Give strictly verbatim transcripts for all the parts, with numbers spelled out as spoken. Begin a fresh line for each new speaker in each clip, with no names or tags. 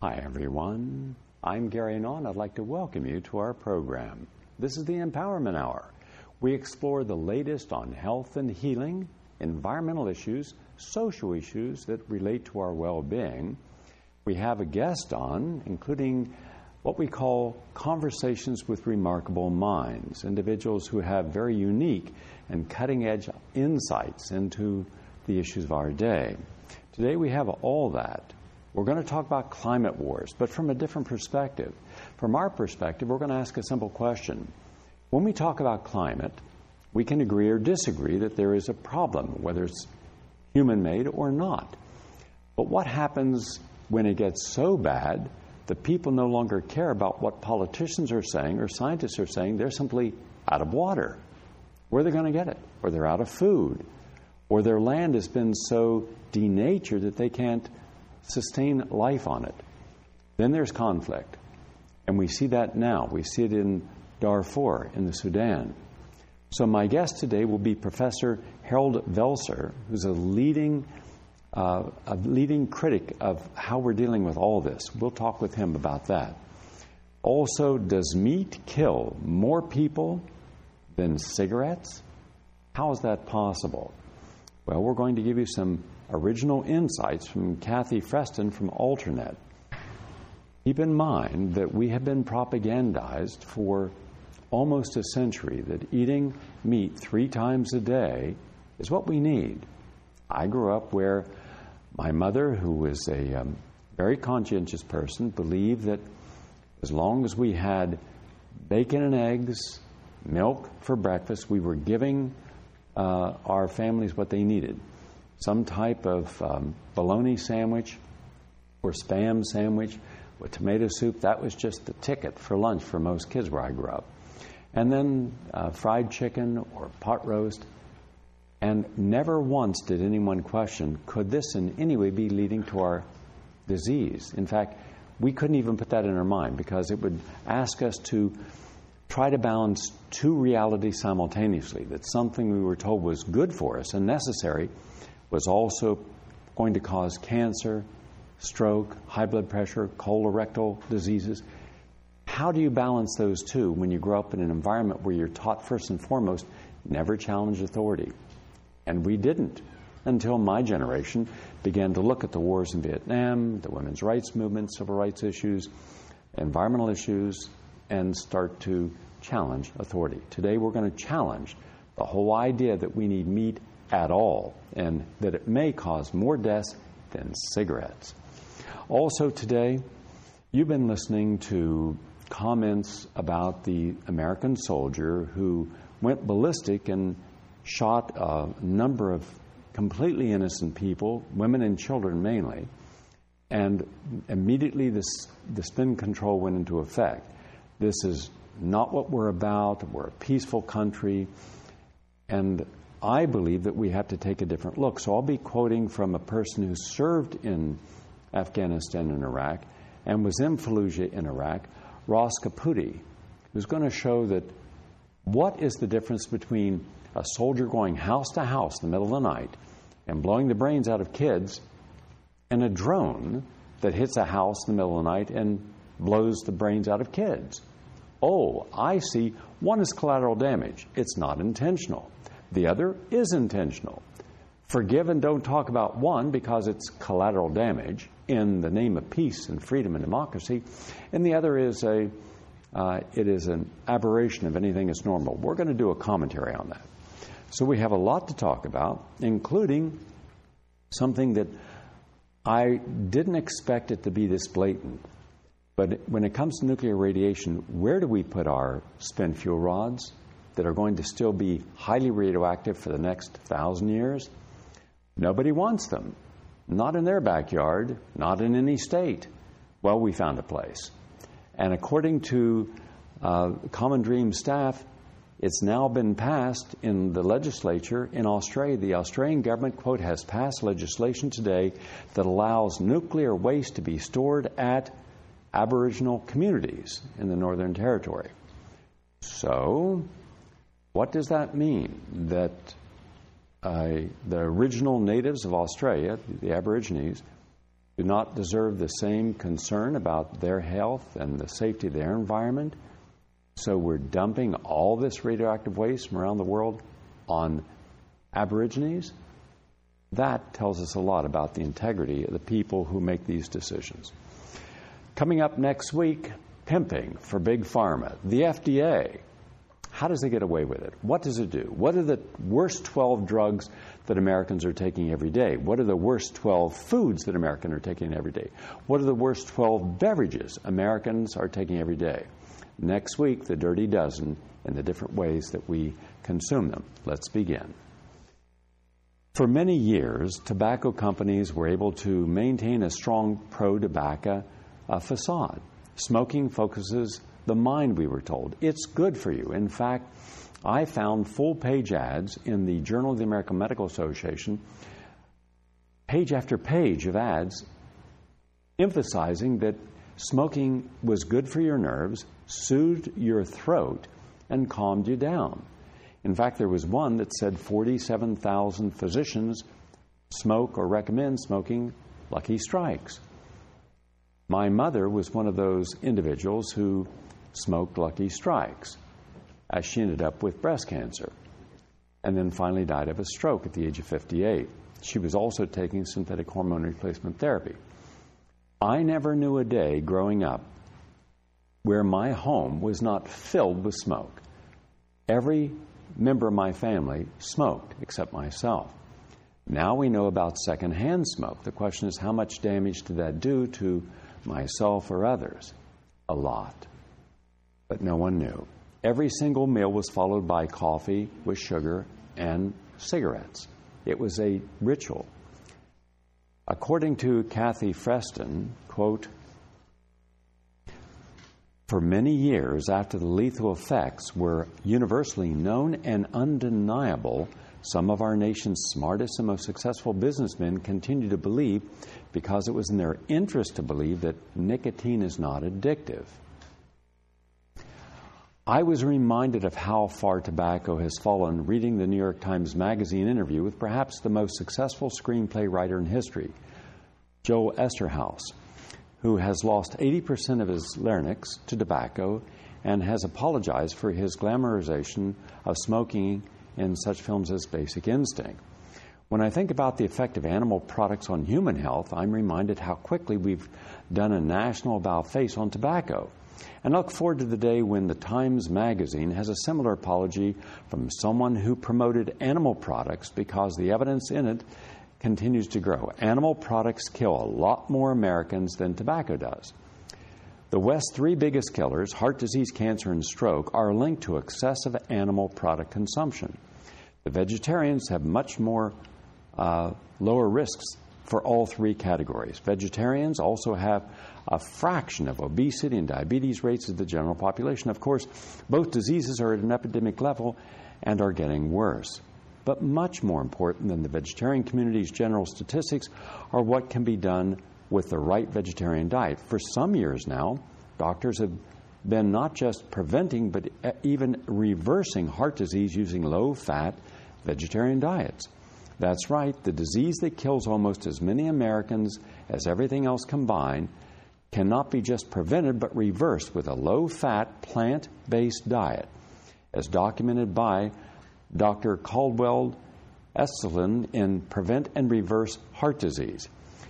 Hi everyone, I'm Gary Nawn. I'd like to welcome you to our program. This is the Empowerment Hour. We explore the latest on health and healing, environmental issues, social issues that relate to our well-being. We have a guest on, including what we call conversations with remarkable minds, individuals who have very unique and cutting-edge insights into the issues of our day. Today we have all that. We're going to talk about climate wars, but from a different perspective. From our perspective, we're going to ask a simple question. When we talk about climate, we can agree or disagree that there is a problem, whether it's human-made or not. But what happens when it gets so bad that people no longer care about what politicians are saying or scientists are saying? They're simply out of water. Where are they going to get it? Or they're out of food. Or their land has been so denatured that they can't sustain life on it. Then there's conflict. And we see that now. We see it in Darfur, in the Sudan. So my guest today will be Professor Harold Velser, who's a leading, uh, a leading critic of how we're dealing with all this. We'll talk with him about that. Also, does meat kill more people than cigarettes? How is that possible? Well, we're going to give you some original insights from Kathy Freston from Alternet. Keep in mind that we have been propagandized for almost a century that eating meat three times a day is what we need. I grew up where my mother, who was a um, very conscientious person, believed that as long as we had bacon and eggs, milk for breakfast, we were giving uh, our families what they needed. Some type of um, bologna sandwich or Spam sandwich with tomato soup, that was just the ticket for lunch for most kids where I grew up. And then uh, fried chicken or pot roast. And never once did anyone question, could this in any way be leading to our disease? In fact, we couldn't even put that in our mind because it would ask us to try to balance two realities simultaneously, that something we were told was good for us and necessary was also going to cause cancer, stroke, high blood pressure, colorectal diseases. How do you balance those two when you grow up in an environment where you're taught first and foremost, never challenge authority? And we didn't until my generation began to look at the wars in Vietnam, the women's rights movement, civil rights issues, environmental issues, and start to challenge authority. Today we're going to challenge the whole idea that we need meat at all, and that it may cause more deaths than cigarettes. Also today, you've been listening to comments about the American soldier who went ballistic and shot a number of completely innocent people, women and children mainly, and immediately this, the spin control went into effect. This is not what we're about. We're a peaceful country, and I believe that we have to take a different look. So I'll be quoting from a person who served in Afghanistan and Iraq and was in Fallujah in Iraq, Ross Caputi, who's going to show that what is the difference between a soldier going house to house in the middle of the night and blowing the brains out of kids and a drone that hits a house in the middle of the night and blows the brains out of kids. Oh, I see. One is collateral damage. It's not intentional. The other is intentional. Forgive and don't talk about one because it's collateral damage in the name of peace and freedom and democracy, and the other is a uh, it is an aberration of anything that's normal. We're going to do a commentary on that. So we have a lot to talk about, including something that I didn't expect it to be this blatant. But when it comes to nuclear radiation, where do we put our spent fuel rods that are going to still be highly radioactive for the next thousand years? Nobody wants them. Not in their backyard, not in any state. Well, we found a place. And according to uh, Common Dream staff, it's now been passed in the legislature in Australia. The Australian government, quote, has passed legislation today that allows nuclear waste to be stored at Aboriginal communities in the Northern Territory. So, what does that mean? That uh, the original natives of Australia, the Aborigines, do not deserve the same concern about their health and the safety of their environment. So we're dumping all this radioactive waste from around the world on Aborigines. That tells us a lot about the integrity of the people who make these decisions. Coming up next week, pimping for Big Pharma. The F D A. How does it get away with it? What does it do? What are the worst twelve drugs that Americans are taking every day? What are the worst twelve foods that Americans are taking every day? What are the worst twelve beverages Americans are taking every day? Next week, the Dirty Dozen and the different ways that we consume them. Let's begin. For many years, tobacco companies were able to maintain a strong pro-tobacco uh, facade. Smoking focuses the mind, we were told. It's good for you. In fact, I found full-page ads in the Journal of the American Medical Association, page after page of ads emphasizing that smoking was good for your nerves, soothed your throat, and calmed you down. In fact, there was one that said forty-seven thousand physicians smoke or recommend smoking Lucky Strikes. My mother was one of those individuals who smoked Lucky Strikes, as she ended up with breast cancer and then finally died of a stroke at the age of fifty-eight. She was also taking synthetic hormone replacement therapy. I never knew a day growing up where my home was not filled with smoke. Every member of my family smoked except myself. Now we know about secondhand smoke. The question is, how much damage did that do to myself or others? A lot. But no one knew. Every single meal was followed by coffee with sugar and cigarettes. It was a ritual. According to Kathy Freston, quote, for many years after the lethal effects were universally known and undeniable, some of our nation's smartest and most successful businessmen continue to believe, because it was in their interest to believe, that nicotine is not addictive. I was reminded of how far tobacco has fallen reading the New York Times Magazine interview with perhaps the most successful screenplay writer in history, Joel Esterhaus, who has lost eighty percent of his larynx to tobacco and has apologized for his glamorization of smoking in such films as Basic Instinct. When I think about the effect of animal products on human health, I'm reminded how quickly we've done a national about-face on tobacco. And I look forward to the day when the Times Magazine has a similar apology from someone who promoted animal products, because the evidence in it continues to grow. Animal products kill a lot more Americans than tobacco does. The West's three biggest killers, heart disease, cancer, and stroke, are linked to excessive animal product consumption. The vegetarians have much more uh, lower risks for all three categories. Vegetarians also have a fraction of obesity and diabetes rates as the general population. Of course, both diseases are at an epidemic level and are getting worse. But much more important than the vegetarian community's general statistics are what can be done with the right vegetarian diet. For some years now, doctors have been not just preventing but even reversing heart disease using low-fat vegetarian diets. That's right, the disease that kills almost as many Americans as everything else combined cannot be just prevented but reversed with a low-fat, plant-based diet, as documented by Doctor Caldwell Esselstyn in Prevent and Reverse Heart Disease.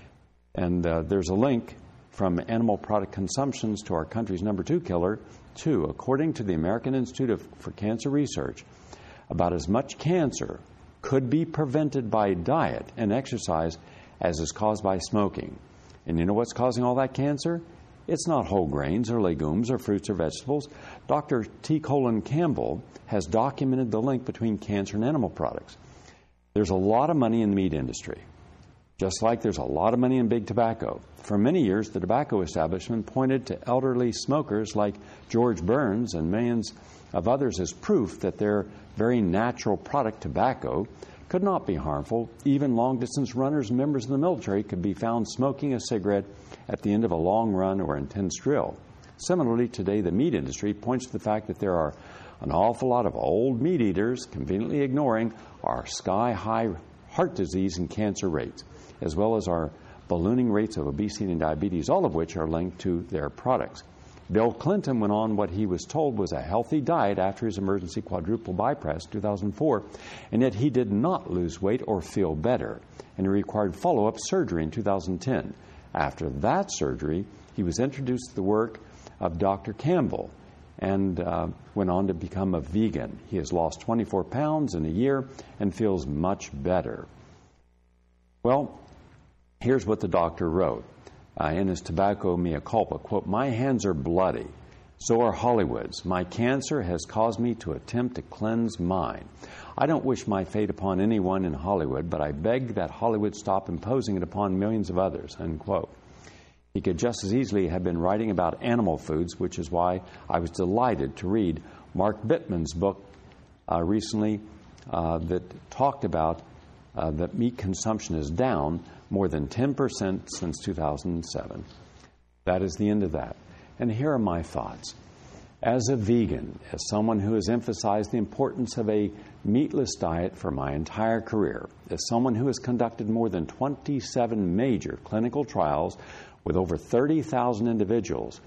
And uh, there's a link from animal product consumptions to our country's number two killer, too. According to the American Institute of, for Cancer Research, about as much cancer could be prevented by diet and exercise as is caused by smoking. And you know what's causing all that cancer? It's not whole grains or legumes or fruits or vegetables. Doctor T. Colin Campbell has documented the link between cancer and animal products. There's a lot of money in the meat industry, just like there's a lot of money in big tobacco. For many years, the tobacco establishment pointed to elderly smokers like George Burns and millions of others as proof that their very natural product, tobacco, could not be harmful. Even long-distance runners and members of the military could be found smoking a cigarette at the end of a long run or intense drill. Similarly, today the meat industry points to the fact that there are an awful lot of old meat eaters conveniently ignoring our sky-high heart disease and cancer rates, as well as our ballooning rates of obesity and diabetes, all of which are linked to their products. Bill Clinton went on what he was told was a healthy diet after his emergency quadruple bypass in two thousand four, and yet he did not lose weight or feel better, and he required follow-up surgery in two thousand ten. After that surgery, he was introduced to the work of Doctor Campbell and uh, went on to become a vegan. He has lost twenty-four pounds in a year and feels much better. Well, here's what the doctor wrote. Uh, in his Tobacco Mea Culpa, quote, "My hands are bloody, so are Hollywood's. My cancer has caused me to attempt to cleanse mine. I don't wish my fate upon anyone in Hollywood, but I beg that Hollywood stop imposing it upon millions of others," unquote. He could just as easily have been writing about animal foods, which is why I was delighted to read Mark Bittman's book uh, recently uh, that talked about uh, that meat consumption is down more than ten percent since two thousand seven. That is the end of that. And here are my thoughts. As a vegan, as someone who has emphasized the importance of a meatless diet for my entire career, as someone who has conducted more than twenty-seven major clinical trials with over thirty thousand individuals,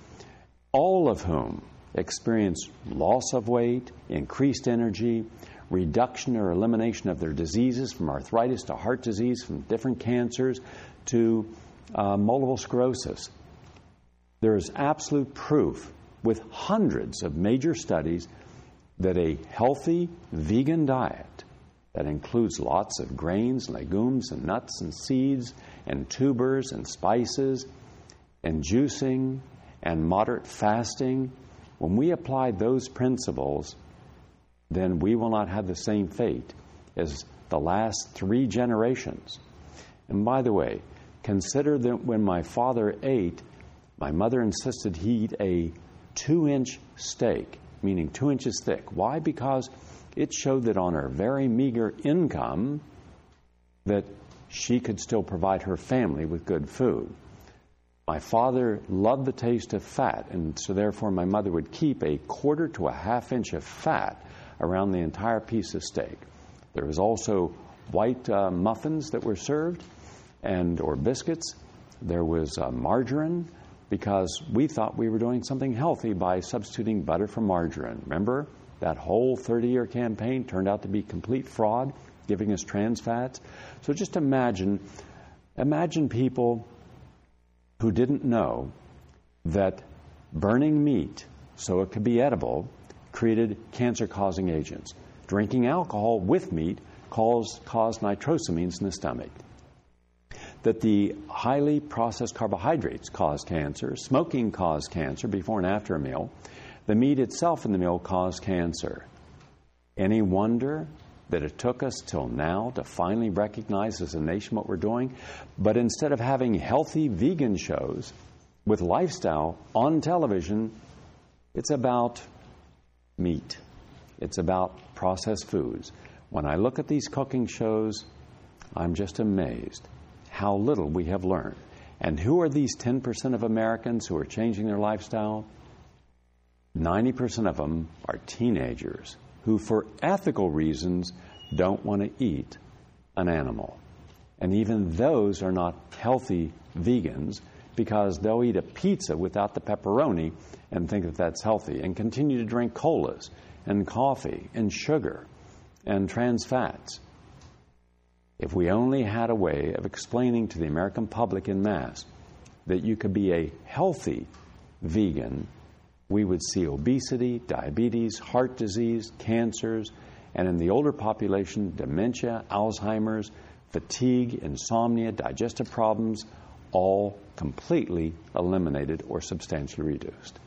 all of whom experience loss of weight, increased energy, reduction or elimination of their diseases, from arthritis to heart disease, from different cancers to uh, multiple sclerosis. There is absolute proof with hundreds of major studies that a healthy vegan diet that includes lots of grains, legumes, and nuts and seeds and tubers and spices and juicing and moderate fasting, when we apply those principles, then we will not have the same fate as the last three generations. And by the way, consider that when my father ate, my mother insisted he eat a two-inch steak, meaning two inches thick. Why? Because it showed that on her very meager income, that she could still provide her family with good food. My father loved the taste of fat, and so therefore my mother would keep a quarter to a half inch of fat around the entire piece of steak. There was also white uh, muffins that were served, and or biscuits. There was uh, margarine, because we thought we were doing something healthy by substituting butter for margarine. Remember, that whole thirty-year campaign turned out to be complete fraud, giving us trans fats. So just imagine, imagine people who didn't know that burning meat so it could be edible created cancer-causing agents. Drinking alcohol with meat caused, caused nitrosamines in the stomach. That the highly processed carbohydrates cause cancer, smoking caused cancer before and after a meal, the meat itself in the meal caused cancer. Any wonder that it took us till now to finally recognize as a nation what we're doing? But instead of having healthy vegan shows with lifestyle on television, it's about meat. It's about processed foods. When I look at these cooking shows, I'm just amazed how little we have learned. And who are these ten percent of Americans who are changing their lifestyle? ninety percent of them are teenagers who, for ethical reasons, don't want to eat an animal. And even those are not healthy vegans, because they'll eat a pizza without the pepperoni and think that that's healthy, and continue to drink colas and coffee and sugar and trans fats. If we only had a way of explaining to the American public en masse that you could be a healthy vegan, we would see obesity, diabetes, heart disease, cancers, and in the older population, dementia, Alzheimer's, fatigue, insomnia, digestive problems, all completely eliminated or substantially reduced.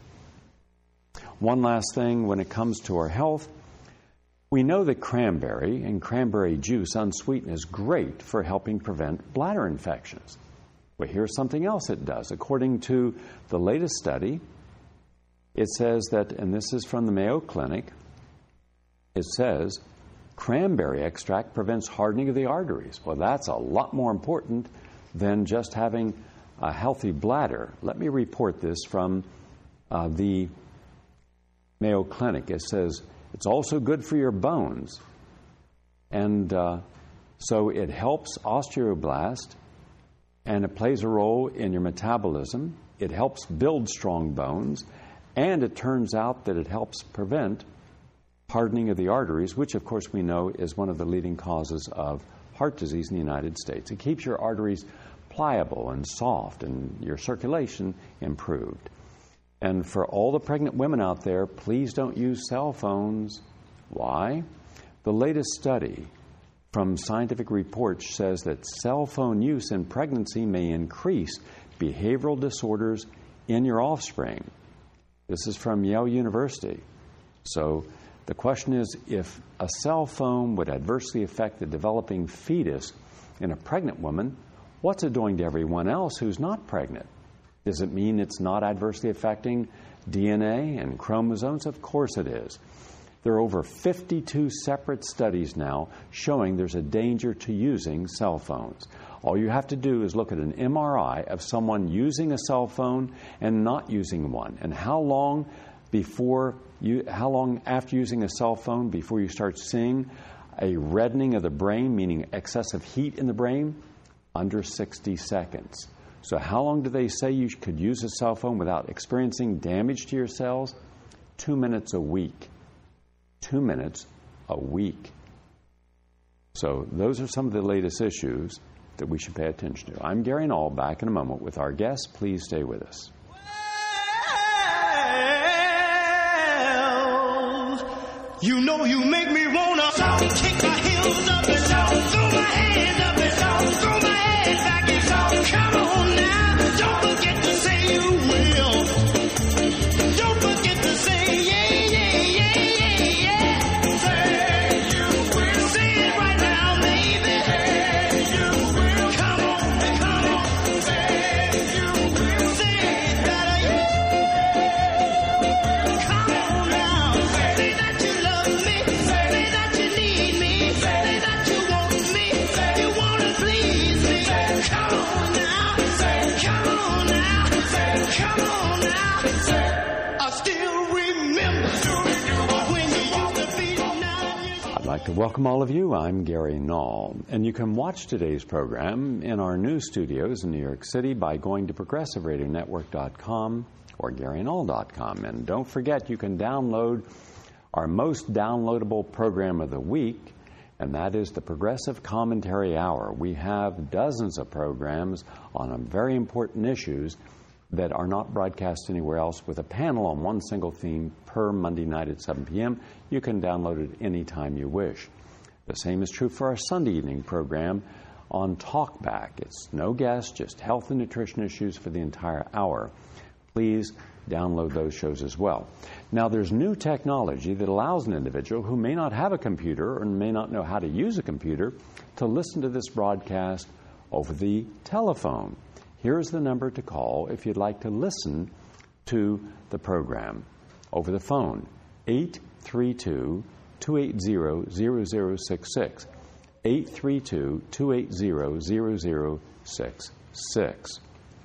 One last thing when it comes to our health, we know that cranberry and cranberry juice unsweetened is great for helping prevent bladder infections. Well, here's something else it does. According to the latest study, it says that, and this is from the Mayo Clinic, it says cranberry extract prevents hardening of the arteries. Well, that's a lot more important than just having a healthy bladder. Let me report this from uh, the Mayo Clinic. It says it's also good for your bones. And uh, so it helps osteoblast and it plays a role in your metabolism. It helps build strong bones, and it turns out that it helps prevent hardening of the arteries, which of course we know is one of the leading causes of heart disease in the United States. It keeps your arteries pliable and soft and your circulation improved. And for all the pregnant women out there, please don't use cell phones. Why? The latest study from Scientific Reports says that cell phone use in pregnancy may increase behavioral disorders in your offspring. This is from Yale University. So the question is, if a cell phone would adversely affect the developing fetus in a pregnant woman, what's it doing to everyone else who's not pregnant? Does it mean it's not adversely affecting D N A and chromosomes? Of course it is. There are over fifty-two separate studies now showing there's a danger to using cell phones. All you have to do is look at an M R I of someone using a cell phone and not using one, and how long before you, how long after using a cell phone before you start seeing a reddening of the brain, meaning excessive heat in the brain? Under sixty seconds. So how long do they say you could use a cell phone without experiencing damage to your cells? Two minutes a week. Two minutes a week. So those are some of the latest issues that we should pay attention to. I'm Gary Null, back in a moment with our guests. Please stay with us.
Well, you know you make me wanna kick my heels up and down, throw my hands up and down, throw my head back and down. Come on now, don't forget to say you will. Don't forget to say yeah, yeah, yeah, yeah, yeah. Say you will. Say it right now, baby. Say you will. Come on, come on. Say you will. Say it better, yeah. Come on now. Say that you love me. Say that you need me. Say that you want me. You wanna please me. Come on now. Say, come on now. Say, come on now. Say, I still remember when you used to be nine years old.
I'd like to welcome all of you. I'm Gary Null, and you can watch today's program in our new studios in New York City by going to progressive radio network dot com or gary null dot com. And don't forget, you can download our most downloadable program of the week, and that is the Progressive Commentary Hour. We have dozens of programs on very important issues that are not broadcast anywhere else, with a panel on one single theme per Monday night at seven p.m. You can download it anytime you wish. The same is true for our Sunday evening program on Talkback. It's no guests, just health and nutrition issues for the entire hour. Please download those shows as well. Now, there's new technology that allows an individual who may not have a computer or may not know how to use a computer to listen to this broadcast over the telephone. Here's the number to call if you'd like to listen to the program over the phone, eight three two, two eight zero, zero zero six six, eight three two, two eight zero, zero zero six six.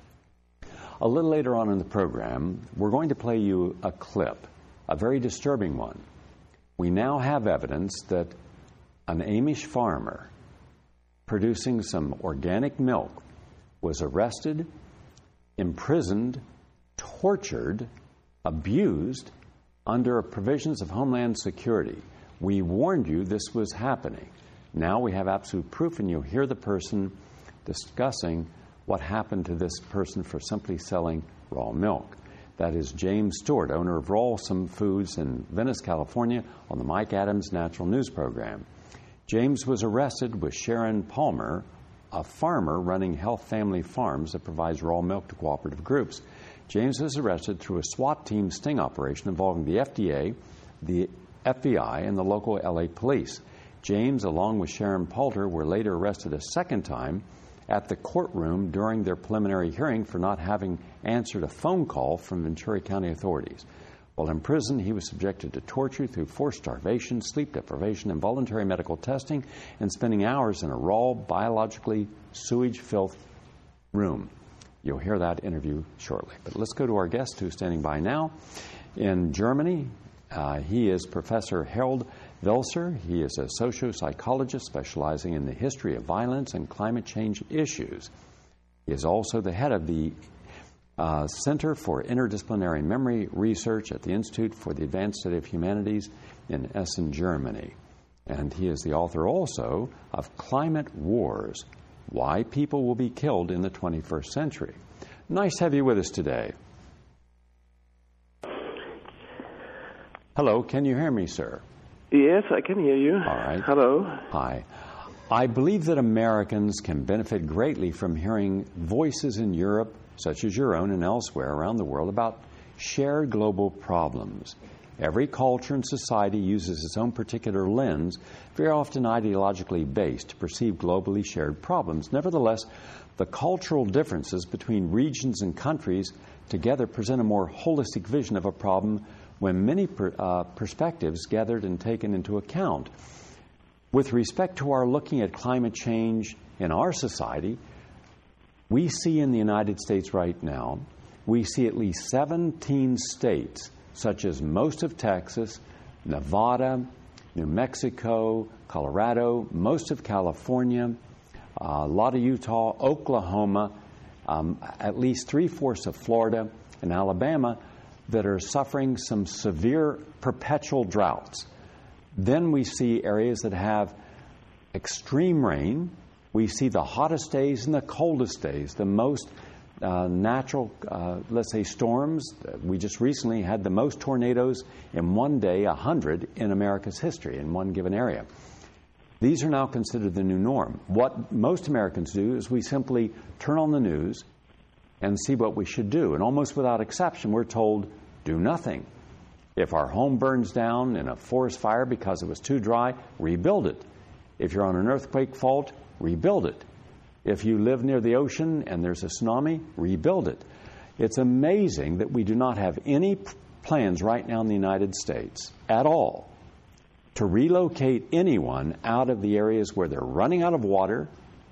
A little later on in the program, we're going to play you a clip, a very disturbing one. We now have evidence that an Amish farmer producing some organic milk was arrested, imprisoned, tortured, abused under provisions of Homeland Security. We warned you this was happening. Now we have absolute proof, and you'll hear the person discussing what happened to this person for simply selling raw milk. That is James Stewart, owner of Rawlsome Foods in Venice, California, on the Mike Adams Natural News Program. James was arrested with Sharon Palmer, a farmer running Health Family Farms that provides raw milk to cooperative groups. James was arrested through a SWAT team sting operation involving the F D A, the F B I, and the local L A police. James, along with Sharon Palmer, were later arrested a second time at the courtroom during their preliminary hearing for not having answered a phone call from Ventura County authorities. While in prison, he was subjected to torture through forced starvation, sleep deprivation, involuntary medical testing, and spending hours in a raw, biologically sewage-filled room. You'll hear that interview shortly. But let's go to our guest who's standing by now. In Germany, uh, he is Professor Harold Welser. He is a socio-psychologist specializing in the history of violence and climate change issues. He is also the head of the uh, Center for Interdisciplinary Memory Research at the Institute for the Advanced Study of Humanities in Essen, Germany. And he is the author also of Climate Wars, Why People Will Be Killed in the twenty-first Century. Nice to have you with us today. Hello, can you hear me, sir?
Yes, I can hear you.
All right.
Hello.
Hi. I believe that Americans can benefit greatly from hearing voices in Europe, such as your own and elsewhere around the world, about shared global problems. Every culture and society uses its own particular lens, very often ideologically based, to perceive globally shared problems. Nevertheless, the cultural differences between regions and countries together present a more holistic vision of a problem when many per, uh, perspectives gathered and taken into account. With respect to our looking at climate change in our society, we see in the United States right now, we see at least seventeen states, such as most of Texas, Nevada, New Mexico, Colorado, most of California, uh, a lot of Utah, Oklahoma, um, at least three-fourths of Florida and Alabama, that are suffering some severe perpetual droughts. Then we see areas that have extreme rain. We see the hottest days and the coldest days, the most uh, natural, uh, let's say, storms. We just recently had the most tornadoes in one day, one hundred in America's history in one given area. These are now considered the new norm. What most Americans do is we simply turn on the news and see what we should do. And almost without exception, we're told, do nothing. If our home burns down in a forest fire because it was too dry, rebuild it. If you're on an earthquake fault, rebuild it. If you live near the ocean and there's a tsunami, rebuild it. It's amazing that we do not have any p- plans right now in the United States at all to relocate anyone out of the areas where they're running out of water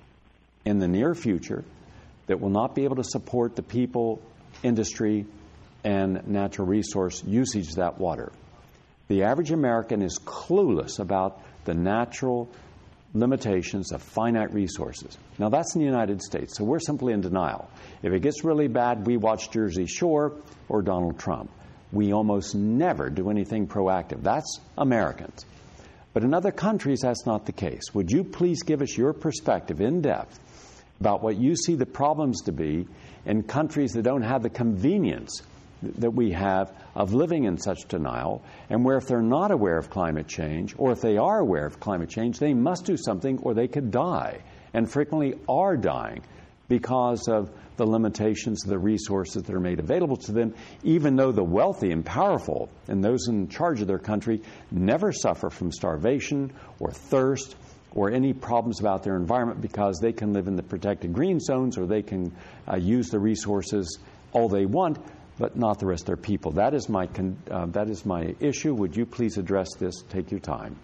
in the near future, that will not be able to support the people, industry, and natural resource usage of that water. The average American is clueless about the natural limitations of finite resources. Now, that's in the United States, so we're simply in denial. If it gets really bad, we watch Jersey Shore or Donald Trump. We almost never do anything proactive. That's Americans. But in other countries, that's not the case. Would you please give us your perspective in depth about what you see the problems to be in countries that don't have the convenience that we have of living in such denial, and where if they're not aware of climate change, or if they are aware of climate change, they must do something or they could die, and frequently are dying because of the limitations of the resources that are made available to them, even though the wealthy and powerful and those in charge of their country never suffer from starvation or thirst or any problems about their environment, because they can live in the protected green zones, or they can uh, use the resources all they want, but not the rest of their people. That is my con- uh, that is my issue. Would you please address this? Take your time.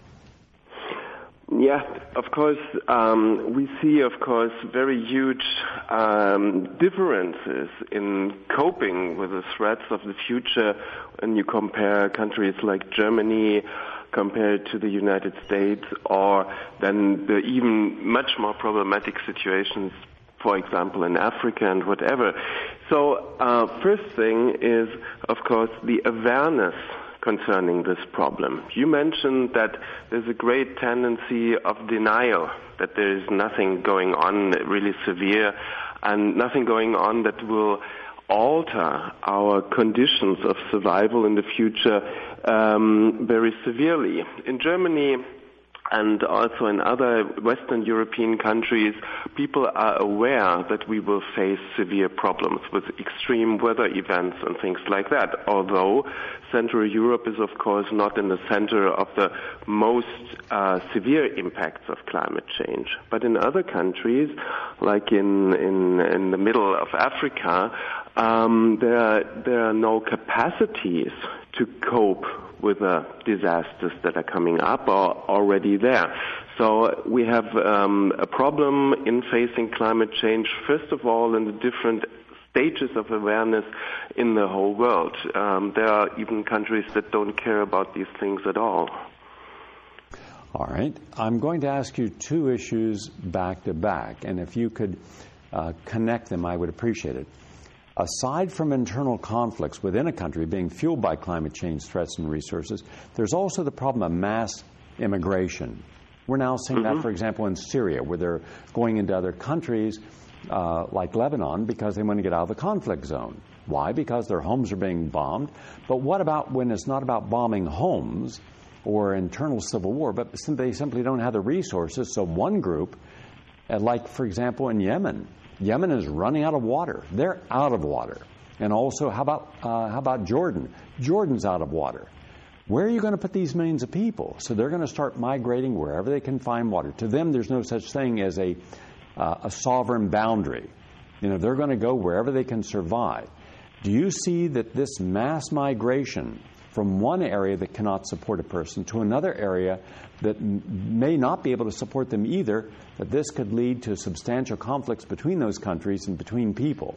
Yeah, of course, um, we see, of course, very huge um, differences in coping with the threats of the future when you compare countries like Germany compared to the United States, or then the even much more problematic situations, for example, in Africa and whatever. So, uh, first thing is, of course, the awareness concerning this problem. You mentioned that there's a great tendency of denial, that there is nothing going on really severe and nothing going on that will alter our conditions of survival in the future um, very severely. In Germany and also in other Western European countries, people are aware that we will face severe problems with extreme weather events and things like that, although Central Europe is, of course, not in the center of the most uh, severe impacts of climate change. But in other countries, like in, in, in the middle of Africa, um, there, there are no capacities to cope with the disasters that are coming up or already there. So we have um, a problem in facing climate change, first of all, in the different stages of awareness in the whole world. Um, there are even countries that don't care about these things at all.
All right. I'm going to ask you two issues back to back, and if you could uh, connect them, I would appreciate it. Aside from internal conflicts within a country being fueled by climate change threats and resources, there's also the problem of mass immigration. We're now seeing mm-hmm. that, for example, in Syria, where they're going into other countries uh, like Lebanon because they want to get out of the conflict zone. Why? Because their homes are being bombed. But what about when it's not about bombing homes or internal civil war, but they simply don't have the resources? So one group, uh, like, for example, in Yemen, Yemen is running out of water. They're out of water. And also, how about uh, how about Jordan? Jordan's out of water. Where are you going to put these millions of people? So they're going to start migrating wherever they can find water. To them, there's no such thing as a uh, a sovereign boundary. You know, they're going to go wherever they can survive. Do you see that this mass migration from one area that cannot support a person to another area that m- may not be able to support them either, that this could lead to substantial conflicts between those countries and between people?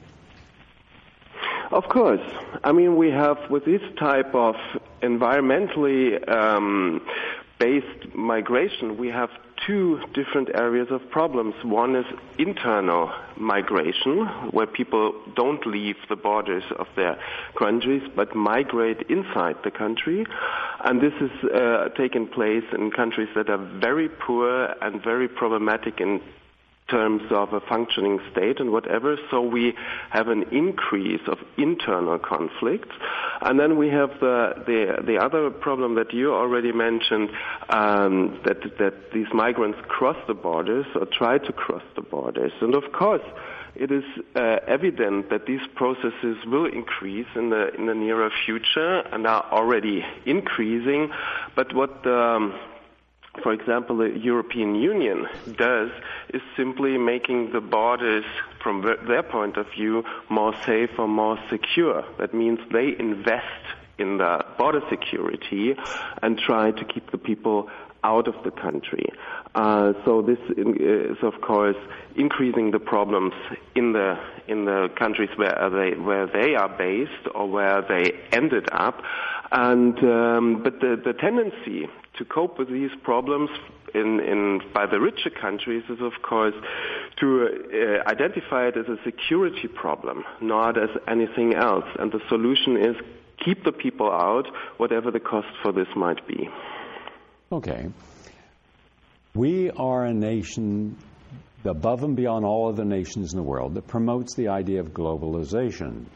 Of course. I mean, we have, with this type of environmentally um, based migration, we have two different areas of problems. One is internal migration, where people don't leave the borders of their countries but migrate inside the country. And this is uh, taking place in countries that are very poor and very problematic in terms of a functioning state and whatever. So we have an increase of internal conflicts. And then we have the the, the other problem that you already mentioned, um, that that these migrants cross the borders or try to cross the borders. And of course, it is uh, evident that these processes will increase in the in the nearer future and are already increasing. But what um, for example, the European Union does is simply making the borders, from their point of view, more safe or more secure. That means they invest in the border security and try to keep the people out of the country. Uh, so this is, of course, increasing the problems in the in the countries where they where they are based or where they ended up. And um, but the, the tendency to cope with these problems in, in by the richer countries is, of course, to uh, identify it as a security problem, not as anything else. And the solution is keep the people out, whatever the cost for this might be.
Okay. We are a nation above and beyond all other nations in the world that promotes the idea of globalization.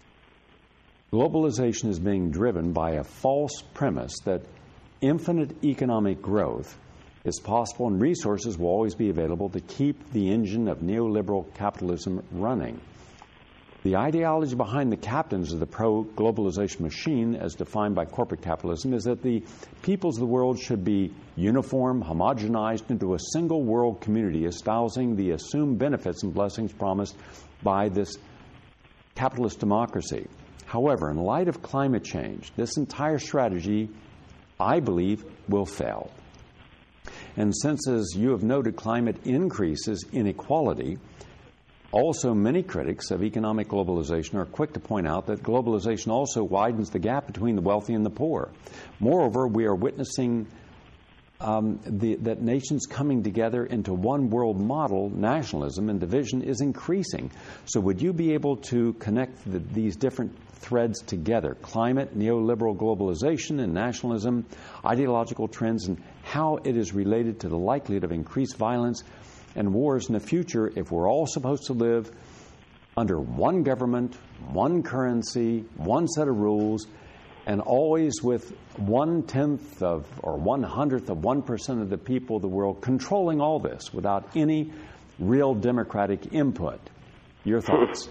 Globalization is being driven by a false premise that infinite economic growth is possible and resources will always be available to keep the engine of neoliberal capitalism running. The ideology behind the captains of the pro-globalization machine, as defined by corporate capitalism, is that the peoples of the world should be uniform, homogenized into a single world community, espousing the assumed benefits and blessings promised by this capitalist democracy. However, in light of climate change, this entire strategy, I believe, will fail. And since, as you have noted, climate increases inequality, also many critics of economic globalization are quick to point out that globalization also widens the gap between the wealthy and the poor. Moreover, we are witnessing um, the, that nations coming together into one world model, nationalism and division, is increasing. So would you be able to connect the, these different threads together, climate, neoliberal globalization, and nationalism, ideological trends, and how it is related to the likelihood of increased violence and wars in the future if we're all supposed to live under one government, one currency, one set of rules, and always with one-tenth of or one-hundredth of one percent of the people of the world controlling all this without any real democratic input? Your thoughts?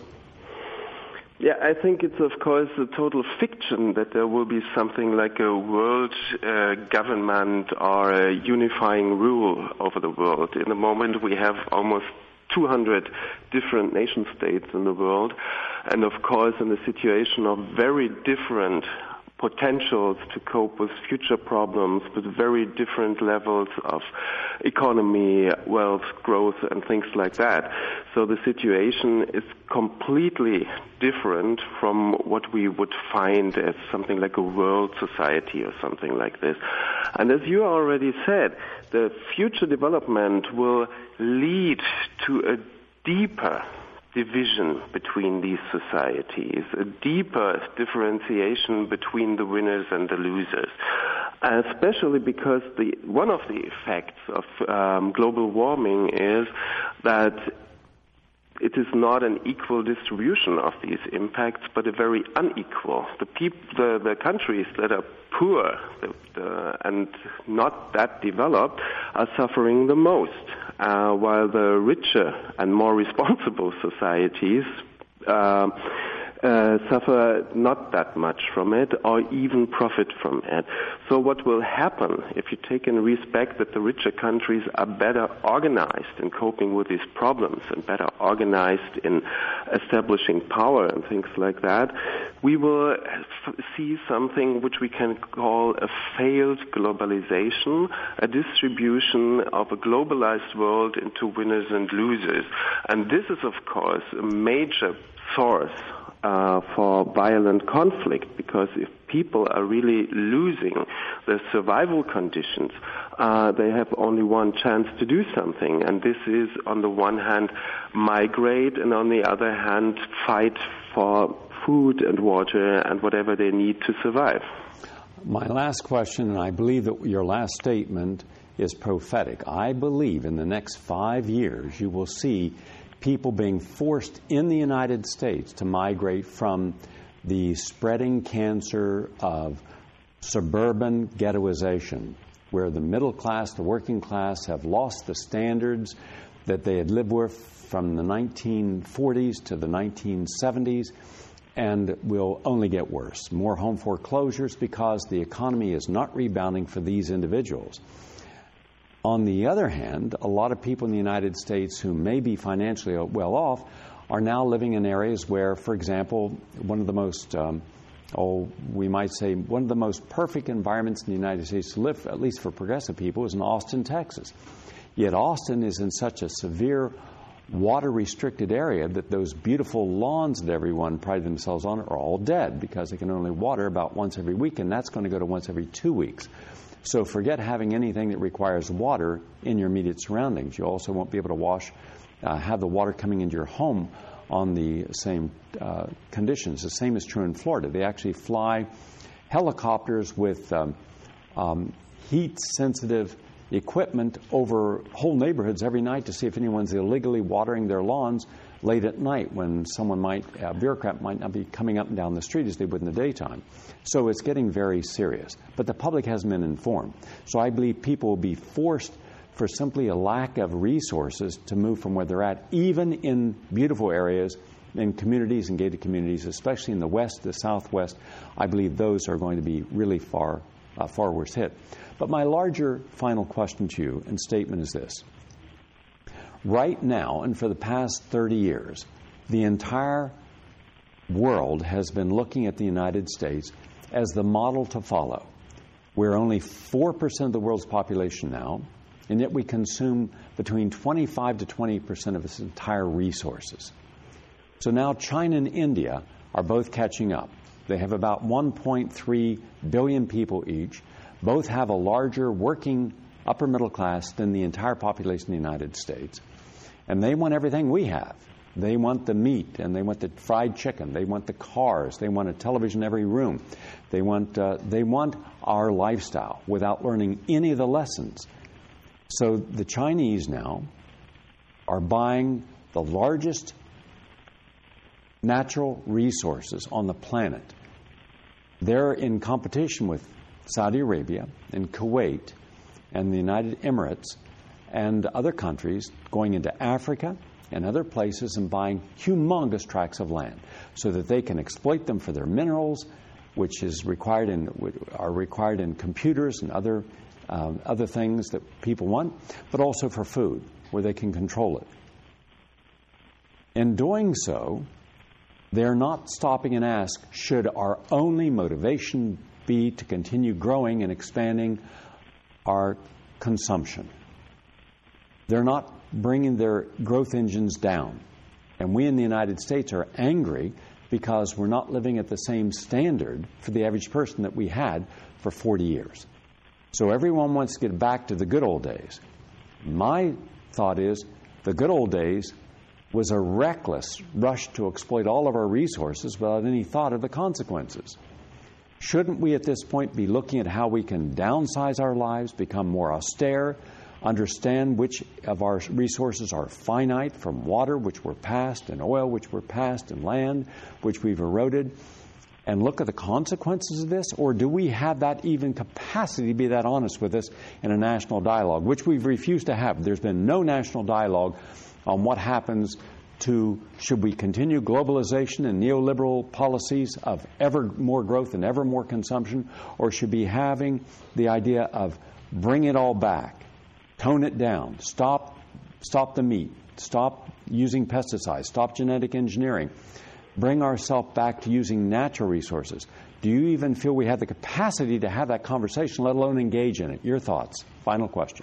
Yeah, I think it's, of course, a total fiction that there will be something like a world uh, government or a unifying rule over the world. In the moment, we have almost two hundred different nation states in the world, and, of course, in the situation of very different potentials to cope with future problems with very different levels of economy, wealth, growth, and things like that. So the situation is completely different from what we would find as something like a world society or something like this. And as you already said, the future development will lead to a deeper division between these societies, a deeper differentiation between the winners and the losers. Especially because the one of the effects of um, global warming is that it is not an equal distribution of these impacts, but a very unequal. The peop- the, the countries that are poor the, the, and not that developed are suffering the most, uh, while the richer and more responsible societies uh, Uh, suffer not that much from it or even profit from it. So what will happen if you take in respect that the richer countries are better organized in coping with these problems and better organized in establishing power and things like that, we will f- see something which we can call a failed globalization, a distribution of a globalized world into winners and losers. And this is, of course, a major source Uh, for violent conflict, because if people are really losing their survival conditions, uh, they have only one chance to do something, and this is, on the one hand, migrate, and on the other hand, fight for food and water and whatever they need to survive.
My last question, and I believe that your last statement is prophetic. I believe in the next five years you will see people being forced in the United States to migrate from the spreading cancer of suburban ghettoization, where the middle class, the working class, have lost the standards that they had lived with from the nineteen forties to the nineteen seventies, and will only get worse. More home foreclosures because the economy is not rebounding for these individuals. On the other hand, a lot of people in the United States who may be financially well off are now living in areas where, for example, one of the most, um, oh, we might say, one of the most perfect environments in the United States to live, at least for progressive people, is in Austin, Texas. Yet Austin is in such a severe water-restricted area that those beautiful lawns that everyone prided themselves on are all dead because they can only water about once every week, and that's going to go to once every two weeks. So forget having anything that requires water in your immediate surroundings. You also won't be able to wash, uh, have the water coming into your home on the same uh, conditions. The same is true in Florida. They actually fly helicopters with um, um, heat-sensitive equipment over whole neighborhoods every night to see if anyone's illegally watering their lawns late at night when someone might, a bureaucrat might not be coming up and down the street as they would in the daytime. So it's getting very serious. But the public hasn't been informed. So I believe people will be forced, for simply a lack of resources, to move from where they're at, even in beautiful areas, in communities and gated communities, especially in the West, the Southwest. I believe those are going to be really far, uh, far worse hit. But my larger final question to you and statement is this. Right now, and for the past thirty years, the entire world has been looking at the United States as the model to follow. We're only four percent of the world's population now, and yet we consume between twenty-five to twenty percent of its entire resources. So now China and India are both catching up. They have about one point three billion people each. Both have a larger working upper middle class than the entire population of the United States. And they want everything we have. They want the meat, and they want the fried chicken. They want the cars. They want a television in every room. They want, uh, they want our lifestyle without learning any of the lessons. So the Chinese now are buying the largest natural resources on the planet. They're in competition with Saudi Arabia and Kuwait and the United Emirates and other countries, going into Africa and other places and buying humongous tracts of land so that they can exploit them for their minerals, which is required in, are required in computers and other, um, other things that people want, but also for food, where they can control it. In doing so, they're not stopping and ask, should our only motivation be to continue growing and expanding our consumption? They're not bringing their growth engines down. And we in the United States are angry because we're not living at the same standard for the average person that we had for forty years. So everyone wants to get back to the good old days. My thought is the good old days was a reckless rush to exploit all of our resources without any thought of the consequences. Shouldn't we at this point be looking at how we can downsize our lives, become more austere, understand which of our resources are finite, from water, which we're past, and oil, which we're past, and land, which we've eroded, and look at the consequences of this? Or do we have that even capacity to be that honest with us in a national dialogue, which we've refused to have? There's been no national dialogue on what happens to, should we continue globalization and neoliberal policies of ever more growth and ever more consumption, or should we be having the idea of bring it all back, tone it down, stop, stop the meat, stop using pesticides, stop genetic engineering, bring ourselves back to using natural resources? Do you even feel we have the capacity to have that conversation, let alone engage in it? Your thoughts. Final question.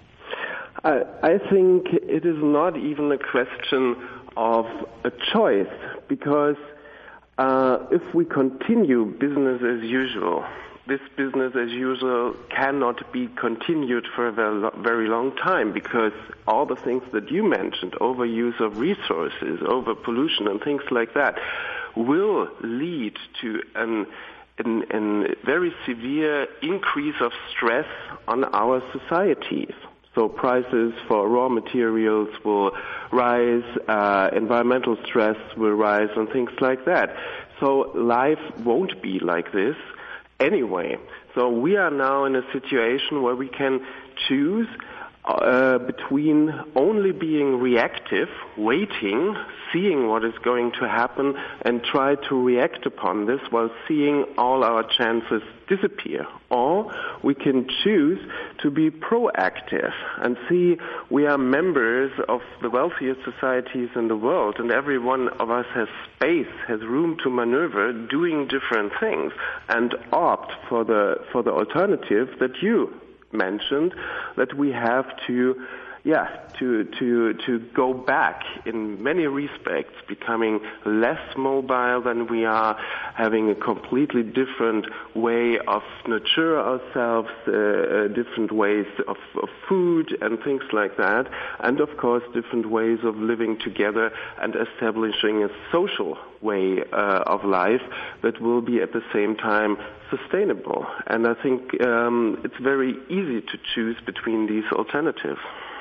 I, I think it is not even a question of a choice, because uh, if we continue business as usual, this business as usual cannot be continued for a very, very long time, because all the things that you mentioned, overuse of resources, overpollution and things like that, will lead to an, an, an very severe increase of stress on our societies. So prices for raw materials will rise, uh, environmental stress will rise, and things like that. So life won't be like this anyway. So we are now in a situation where we can choose uh, between only being reactive, waiting, seeing what is going to happen, and try to react upon this while seeing all our chances disappear. Or we can choose to be proactive and see we are members of the wealthiest societies in the world, and every one of us has space, has room to maneuver, doing different things, and opt for the for the alternative that you mentioned, that we have to Yeah, to, to, to go back in many respects, becoming less mobile than we are, having a completely different way of nurture ourselves, uh, different ways of, of food and things like that, and of course different ways of living together and establishing a social way uh, of life that will be at the same time sustainable. And I think um, it's very easy to choose between these alternatives.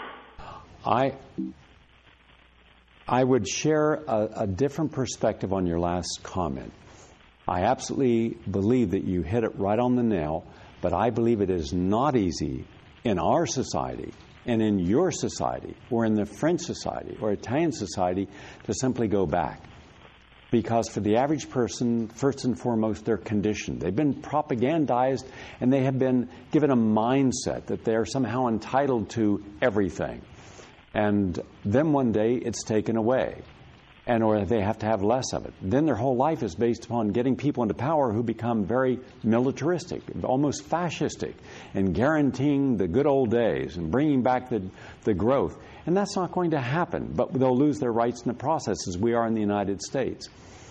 I I would share a, a different perspective on your last comment. I absolutely believe that you hit it right on the nail, but I believe it is not easy in our society and in your society or in the French society or Italian society to simply go back. Because for the average person, first and foremost, they're conditioned. They've been propagandized, and they have been given a mindset that they're somehow entitled to everything. And then one day it's taken away, and or they have to have less of it. Then their whole life is based upon getting people into power who become very militaristic, almost fascistic, and guaranteeing the good old days and bringing back the, the growth. And that's not going to happen, but they'll lose their rights in the process, as we are in the United States.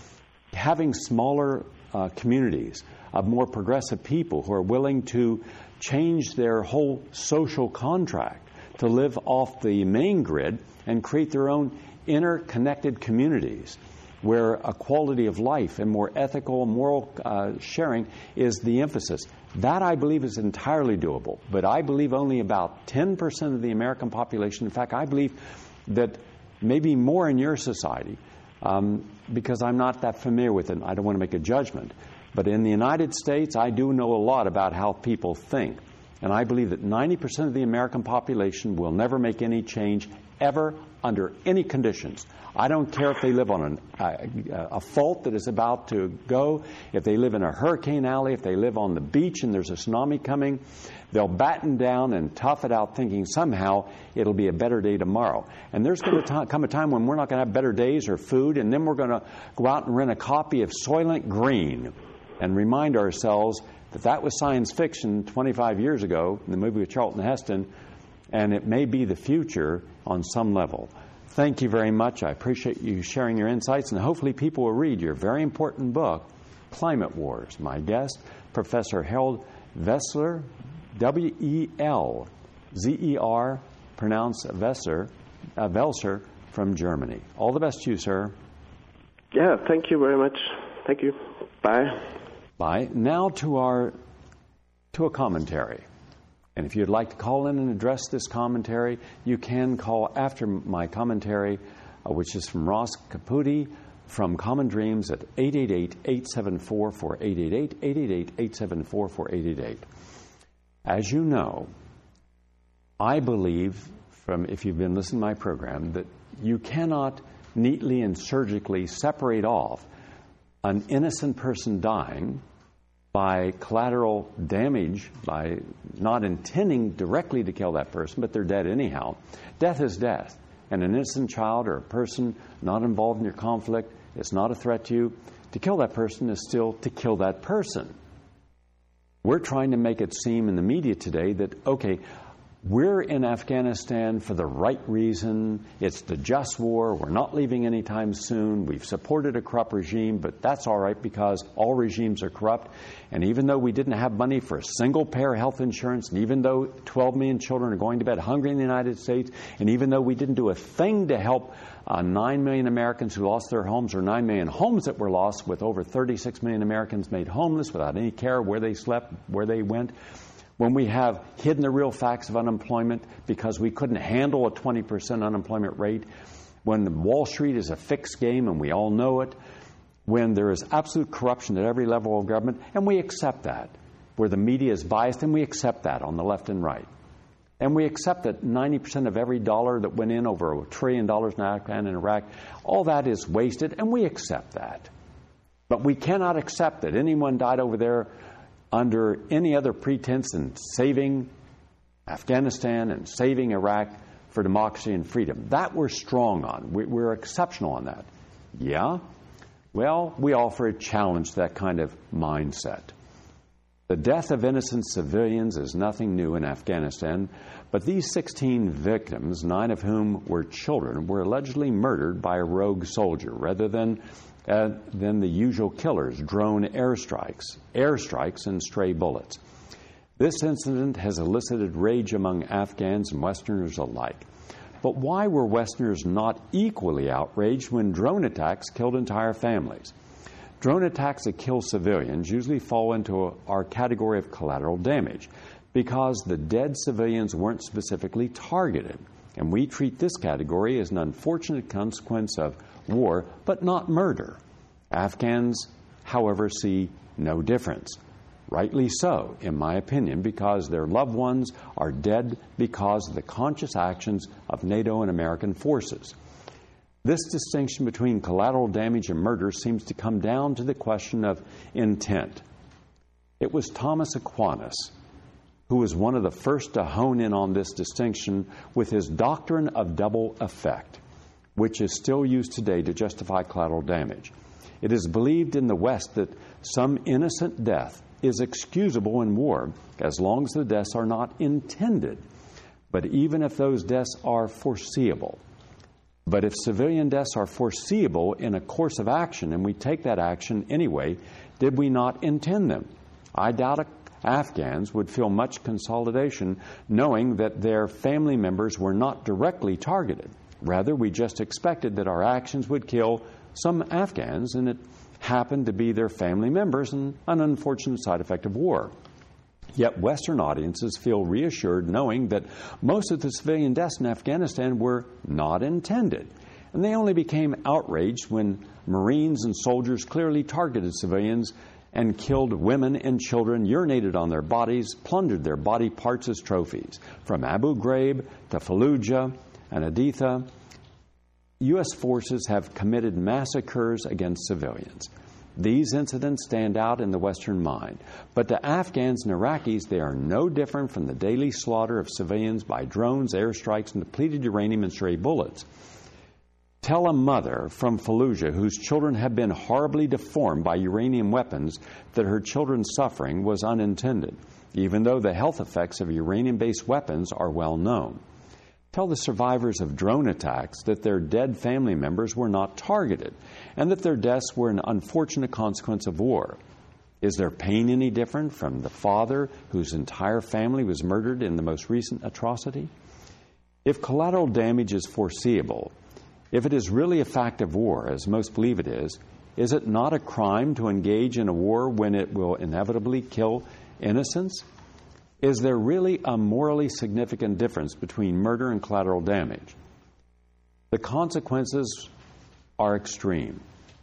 Having smaller uh, communities of more progressive people who are willing to change their whole social contract to live off the main grid and create their own interconnected communities where a quality of life and more ethical, moral uh, sharing is the emphasis. That, I believe, is entirely doable. But I believe only about ten percent of the American population. In fact, I believe that maybe more in your society, um, because I'm not that familiar with it. I don't want to make a judgment. But in the United States, I do know a lot about how people think. And I believe that ninety percent of the American population will never make any change ever under any conditions. I don't care if they live on an, uh, a fault that is about to go, if they live in a hurricane alley, if they live on the beach and there's a tsunami coming. They'll batten down and tough it out, thinking somehow it'll be a better day tomorrow. And there's going to come a time when we're not going to have better days or food, and then we're going to go out and rent a copy of Soylent Green and remind ourselves that that was science fiction twenty-five years ago in the movie with Charlton Heston, and it may be the future on some level. Thank you very much. I appreciate you sharing your insights, and hopefully people will read your very important book, Climate Wars. My guest, Professor Harold Welser, W E L Z E R, pronounced Welser, uh, Welser, from Germany. All the best to you, sir.
Yeah, thank you very much. Thank you. Bye.
Bye. Now to our to a commentary. And if you'd like to call in and address this commentary, you can call after my commentary, uh, which is from Ross Caputi from Common Dreams at eight eight eight, eight seven four, four eight eight eight, eight eight eight, eight seven four, four eight eight eight. As you know, I believe, from if you've been listening to my program, that you cannot neatly and surgically separate off an innocent person dying by collateral damage, by not intending directly to kill that person, but they're dead anyhow. Death is death. And an innocent child or a person not involved in your conflict is not a threat to you. To kill that person is still to kill that person. We're trying to make it seem in the media today that, okay, we're in Afghanistan for the right reason. It's the just war. We're not leaving anytime soon. We've supported a corrupt regime, but that's all right because all regimes are corrupt. And even though we didn't have money for a single payer health insurance, and even though twelve million children are going to bed hungry in the United States, and even though we didn't do a thing to help uh, nine million Americans who lost their homes, or nine million homes that were lost, with over thirty-six million Americans made homeless without any care where they slept, where they went, when we have hidden the real facts of unemployment because we couldn't handle a twenty percent unemployment rate, when Wall Street is a fixed game and we all know it, when there is absolute corruption at every level of government, and we accept that, where the media is biased, and we accept that on the left and right. And we accept that ninety percent of every dollar that went in, over a trillion dollars in Afghanistan and Iraq, all that is wasted, and we accept that. But we cannot accept that anyone died over there under any other pretense than saving Afghanistan and saving Iraq for democracy and freedom. That we're strong on. We're exceptional on that. Yeah? Well, we offer a challenge to that kind of mindset. The death of innocent civilians is nothing new in Afghanistan, but these sixteen victims, nine of whom were children, were allegedly murdered by a rogue soldier rather than Uh, than the usual killers, drone airstrikes, airstrikes and stray bullets. This incident has elicited rage among Afghans and Westerners alike. But why were Westerners not equally outraged when drone attacks killed entire families? Drone attacks that kill civilians usually fall into our category of collateral damage because the dead civilians weren't specifically targeted. And we treat this category as an unfortunate consequence of war, but not murder. Afghans, however, see no difference. Rightly so, in my opinion, because their loved ones are dead because of the conscious actions of NATO and American forces. This distinction between collateral damage and murder seems to come down to the question of intent. It was Thomas Aquinas who was one of the first to hone in on this distinction with his doctrine of double effect, which is still used today to justify collateral damage. It is believed in the West that some innocent death is excusable in war as long as the deaths are not intended, but even if those deaths are foreseeable. But if civilian deaths are foreseeable in a course of action and we take that action anyway, did we not intend them? I doubt Afghans would feel much consolidation knowing that their family members were not directly targeted. Rather, we just expected that our actions would kill some Afghans, and it happened to be their family members, and an unfortunate side effect of war. Yet Western audiences feel reassured knowing that most of the civilian deaths in Afghanistan were not intended. And they only became outraged when Marines and soldiers clearly targeted civilians and killed women and children, urinated on their bodies, plundered their body parts as trophies. From Abu Ghraib to Fallujah and Haditha, U S forces have committed massacres against civilians. These incidents stand out in the Western mind. But to Afghans and Iraqis, they are no different from the daily slaughter of civilians by drones, airstrikes, and depleted uranium and stray bullets. Tell a mother from Fallujah whose children have been horribly deformed by uranium weapons that her children's suffering was unintended, even though the health effects of uranium-based weapons are well known. Tell the survivors of drone attacks that their dead family members were not targeted and that their deaths were an unfortunate consequence of war. Is their pain any different from the father whose entire family was murdered in the most recent atrocity? If collateral damage is foreseeable, If it is really a fact of war, as most believe it is, is it not a crime to engage in a war when it will inevitably kill innocents? Is there really a morally significant difference between murder and collateral damage? The consequences are extreme,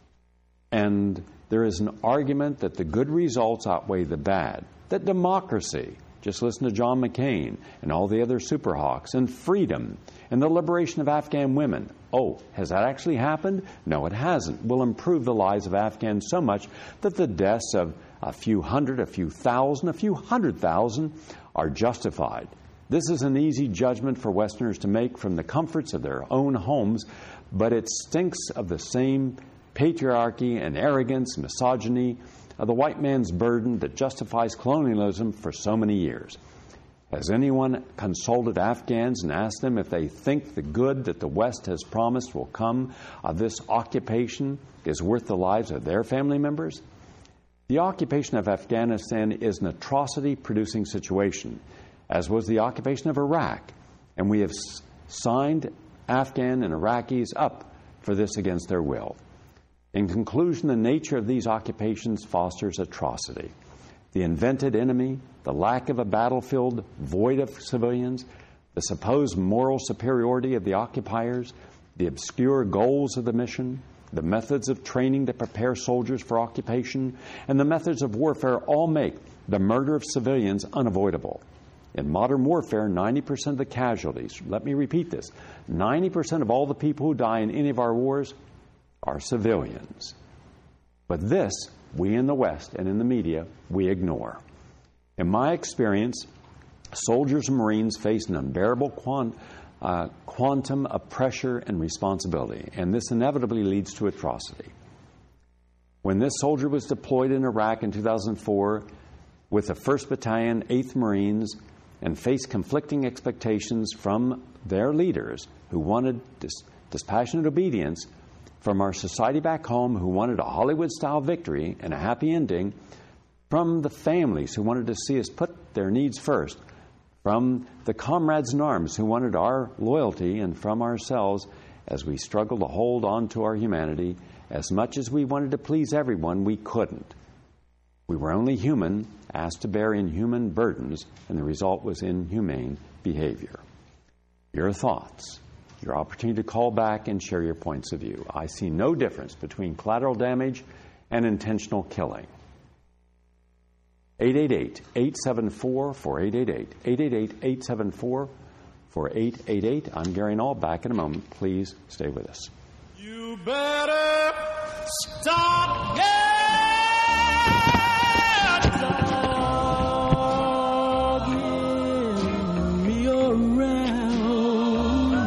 and there is an argument that the good results outweigh the bad, that democracy, just listen to John McCain and all the other superhawks, and freedom and the liberation of Afghan women. Oh, has that actually happened? No, it hasn't. Will improve the lives of Afghans so much that the deaths of a few hundred, a few thousand, a few hundred thousand are justified. This is an easy judgment for Westerners to make from the comforts of their own homes, but it stinks of the same patriarchy and arrogance, misogyny, of the white man's burden that justifies colonialism for so many years. Has anyone consulted Afghans and asked them if they think the good that the West has promised will come of this occupation is worth the lives of their family members? The occupation of Afghanistan is an atrocity-producing situation, as was the occupation of Iraq, and we have s- signed Afghan and Iraqis up for this against their will. In conclusion, the nature of these occupations fosters atrocity. The invented enemy, the lack of a battlefield void of civilians, the supposed moral superiority of the occupiers, the obscure goals of the mission, the methods of training to prepare soldiers for occupation, and the methods of warfare all make the murder of civilians unavoidable. In modern warfare, ninety percent of the casualties, let me repeat this, ninety percent of all the people who die in any of our wars are civilians. But this, we in the West and in the media, we ignore. In my experience, soldiers and Marines face an unbearable quant, uh, quantum of pressure and responsibility, and this inevitably leads to atrocity. When this soldier was deployed in Iraq in two thousand four with the first Battalion, eighth Marines, and faced conflicting expectations from their leaders who wanted dis- dispassionate obedience, from our society back home who wanted a Hollywood-style victory and a happy ending, from the families who wanted to see us put their needs first, from the comrades in arms who wanted our loyalty, and from ourselves as we struggled to hold on to our humanity. As much as we wanted to please everyone, we couldn't. We were only human, asked to bear inhuman burdens, and the result was inhumane behavior. Your thoughts, your opportunity to call back and share your points of view. I see no difference between collateral damage and intentional killing. eight eight eight, eight seven four, four eight eight eight. eight eight eight, eight seven four, four eight eight eight. I'm Gary Null. Back in a moment. Please stay with us.
You better stop, yeah! Dogging me around.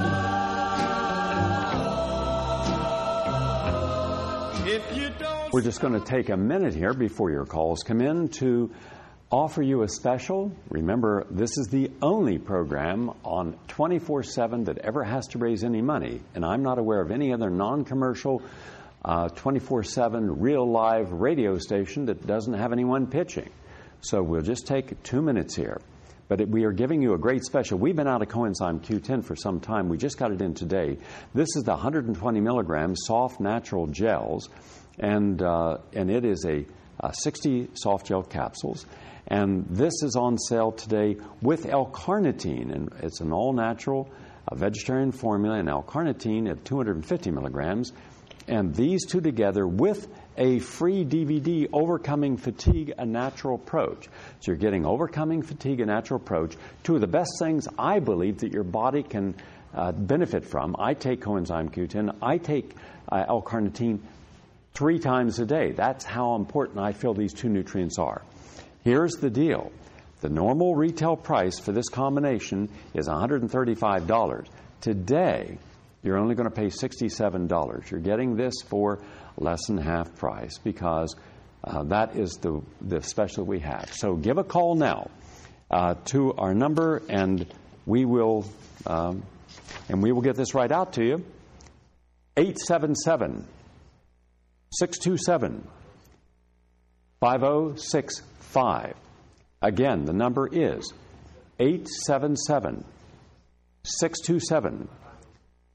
If you don't...
We're just going to take a minute here before your calls come in to offer you a special. Remember, this is the only program on twenty-four seven that ever has to raise any money, and I'm not aware of any other non-commercial uh, twenty-four seven real live radio station that doesn't have anyone pitching. So we'll just take two minutes here. But it, we are giving you a great special. We've been out of coenzyme Q ten for some time. We just got it in today. This is the one hundred twenty milligram soft natural gels, and uh, and it is a, a sixty soft gel capsules. And this is on sale today with L-carnitine, and it's an all-natural uh, vegetarian formula, and L-carnitine at two hundred fifty milligrams. And these two together with a free D V D, Overcoming Fatigue, A Natural Approach. So you're getting Overcoming Fatigue, A Natural Approach, two of the best things I believe that your body can uh, benefit from. I take coenzyme Q ten. I take uh, L-carnitine three times a day. That's how important I feel these two nutrients are. Here's the deal. The normal retail price for this combination is one hundred thirty-five dollars. Today, you're only going to pay sixty-seven dollars. You're getting this for less than half price because uh, that is the, the special we have. So give a call now uh, to our number, and we will um, and we will get this right out to you. eight seven seven, six two seven, five oh six five. Again, the number is eight seven seven, six two seven,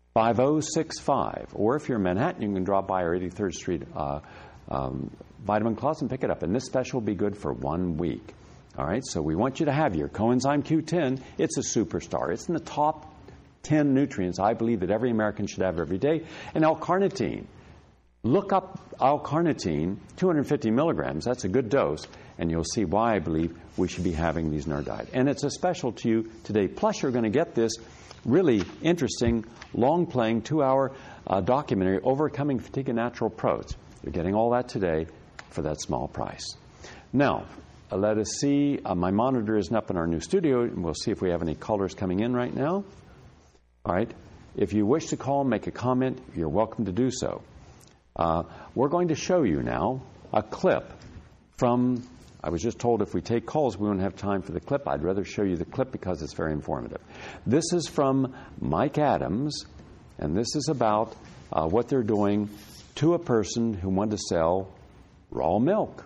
five oh six five. Or if you're in Manhattan, you can drop by our eighty-third Street uh, um, Vitamin Closet and pick it up. And this special will be good for one week. All right, so we want you to have your Coenzyme Q ten. It's a superstar. It's in the top ten nutrients I believe that every American should have every day. And L-carnitine. Look up L-carnitine, two hundred fifty milligrams. That's a good dose. And you'll see why I believe we should be having these in our diet. And it's a special to you today. Plus, you're going to get this really interesting, long-playing, two-hour uh, documentary, Overcoming Fatigue and Natural Pros. You're getting all that today for that small price. Now, uh, let us see. Uh, my monitor isn't up in our new studio, and we'll see if we have any callers coming in right now. All right. If you wish to call and make a comment, you're welcome to do so. Uh, we're going to show you now a clip from, I was just told if we take calls, we won't have time for the clip. I'd rather show you the clip because it's very informative. This is from Mike Adams, and this is about uh, what they're doing to a person who wanted to sell raw milk.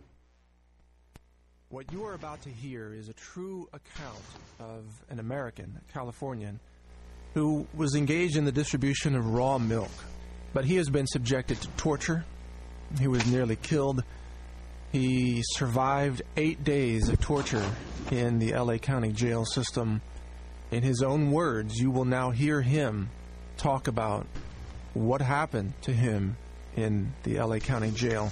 What you are about to hear is a true account of an American, a Californian, who was engaged in the distribution of raw milk. But he has been subjected to torture. He was nearly killed. He survived eight days of torture in the L A County jail system. In his own words, you will now hear him talk about what happened to him in the L A County jail.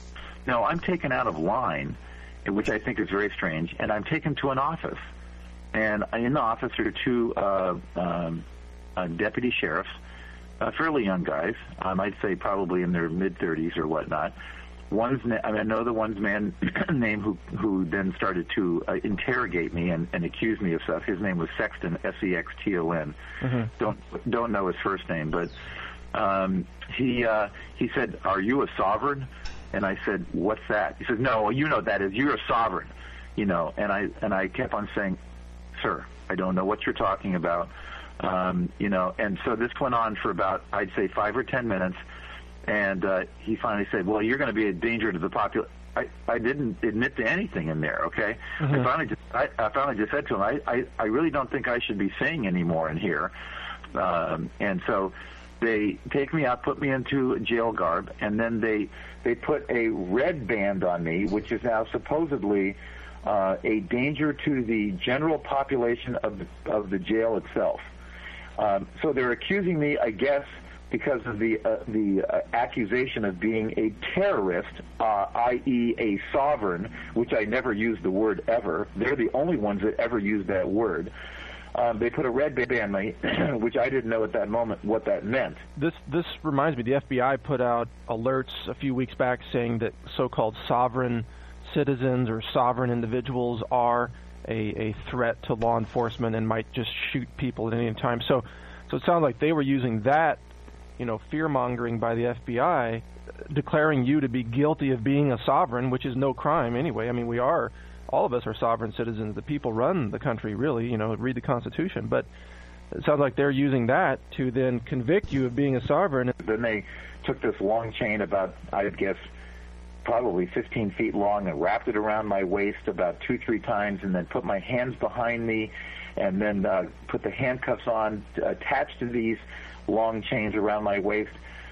No, I'm taken out of line, which I think is very strange, and I'm taken to an office. And in the office are two uh, um, uh, deputy sheriffs, uh, fairly young guys. Um, I'd say probably in their mid-thirties or whatnot. One's na- I, mean, I know the one's man name who who then started to uh, interrogate me and, and accuse me of stuff. His name was Sexton, S E X T O N. Mm-hmm. Don't don't know his first name, but um, he uh, he said, "Are you a sovereign?" And I said, "What's that?" He said, "No, you know what that is. You're a sovereign." You know, and I and I kept on saying, "Sir, I don't know what you're talking about." Um, you know, and so this went on for about, I'd say, five or ten minutes. And uh, he finally said, "Well, you're going to be a danger to the population." I, I didn't admit to anything in there, okay? Mm-hmm. I finally just I, I finally just said to him, I, I, I really don't think I should be saying any more in here. Um, and so they take me out, put me into jail garb, and then they they put a red band on me, which is now supposedly uh, a danger to the general population of the, of the jail itself. Um, so they're accusing me, I guess, because of the uh, the uh, accusation of being a terrorist, uh, that is a sovereign, which I never used the word ever. They're the only ones that ever used that word. Um, they put a red band on me, which I didn't know at that moment what that meant.
This this reminds me, the F B I put out alerts a few weeks back saying that so-called sovereign citizens or sovereign individuals are a, a threat to law enforcement and might just shoot people at any time. So, so it sounds like they were using that, you know, fear-mongering by the F B I, declaring you to be guilty of being a sovereign, which is no crime anyway. I mean, we are, all of us are sovereign citizens. The people run the country, really, you know, read the Constitution. But it sounds like they're using that to then convict you of being a sovereign.
Then they took this long chain about, I guess, probably fifteen feet long and wrapped it around my waist about two, three times and then put my hands behind me and then uh, put the handcuffs on, uh, attached to these long chains around my waist.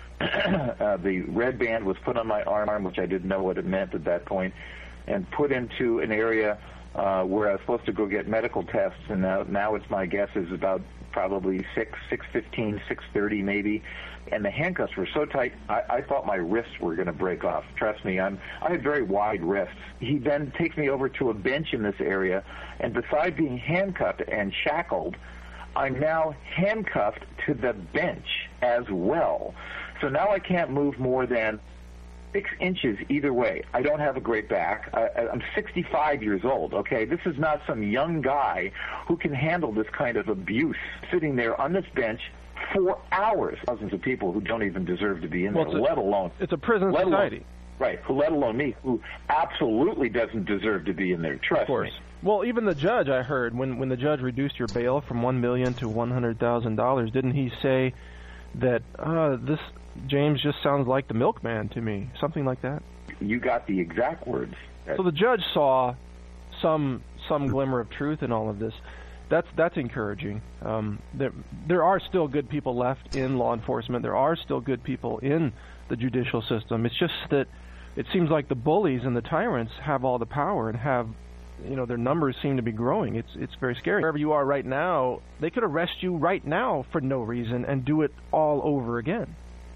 uh, the red band was put on my arm, which I didn't know what it meant at that point, and put into an area uh, where I was supposed to go get medical tests. And now, now it's my guess is about probably six, six fifteen, six thirty maybe. And the handcuffs were so tight, I, I thought my wrists were going to break off. Trust me, I'm, I had very wide wrists. He then takes me over to a bench in this area, and besides being handcuffed and shackled, I'm now handcuffed to the bench as well. So now I can't move more than six inches either way. I don't have a great back. I, I'm sixty-five years old, okay? This is not some young guy who can handle this kind of abuse sitting there on this bench for hours. Thousands of people who don't even deserve to be in well, there, let alone...
It's a prison society.
Alone, right, let alone me, who absolutely doesn't deserve to be in there, trust
of course.
me.
Well, even the judge, I heard, when, when the judge reduced your bail from one million dollars to one hundred thousand dollars, didn't he say that uh, this James just sounds like the milkman to me, something like that?
You got the exact words.
So the judge saw some some glimmer of truth in all of this. that's that's encouraging. Um, there there are still good people left in law enforcement. There are still good people in the judicial system. It's just that it seems like the bullies and the tyrants have all the power and have, you know, their numbers seem to be growing. It's it's very scary. Wherever you are right now, they could arrest you right now for no reason and do it all over again.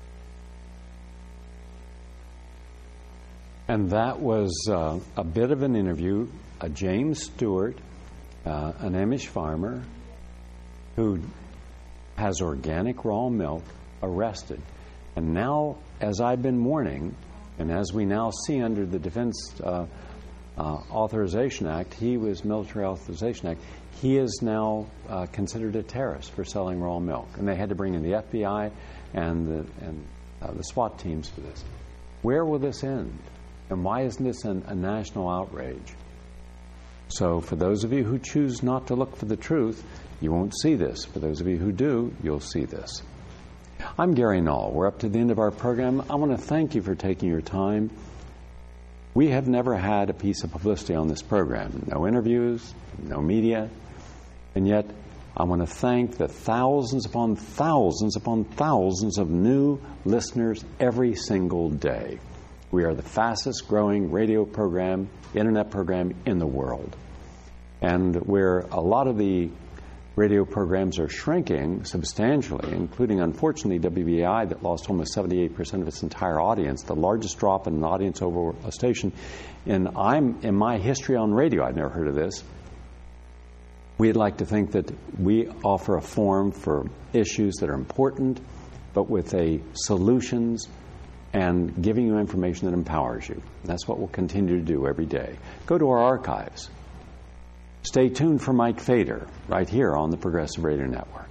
And that was uh, a bit of an interview. Uh, James Stewart, uh, an Amish farmer who has organic raw milk, arrested. And now, as I've been warning, and as we now see under the Defense uh, uh, Authorization Act, he was Military Authorization Act, he is now uh, considered a terrorist for selling raw milk. And they had to bring in the F B I and the, and, uh, the SWAT teams for this. Where will this end? And why isn't this an, a national outrage? So for those of you who choose not to look for the truth, you won't see this. For those of you who do, you'll see this. I'm Gary Null. We're up to the end of our program. I want to thank you for taking your time. We have never had a piece of publicity on this program. No interviews, no media. And yet, I want to thank the thousands upon thousands upon thousands of new listeners every single day. We are the fastest growing radio program, internet program in the world. And where a lot of the radio programs are shrinking substantially, including, unfortunately, W B A I that lost almost seventy-eight percent of its entire audience, the largest drop in an audience over a station. And I'm, in my history on radio, I'd never heard of this. We'd like to think that we offer a forum for issues that are important, but with a solutions and giving you information that empowers you. That's what we'll continue to do every day. Go to our archives. Stay tuned for Mike Fader right here on the Progressive Radio Network.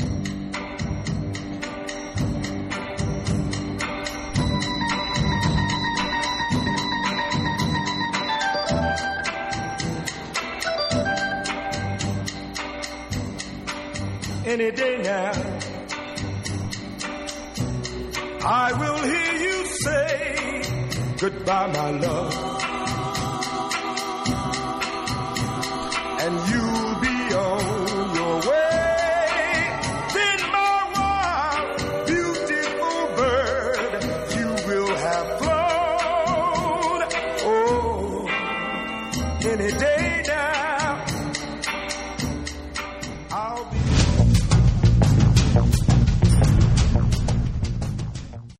Any day now, I will hear you say goodbye, my love.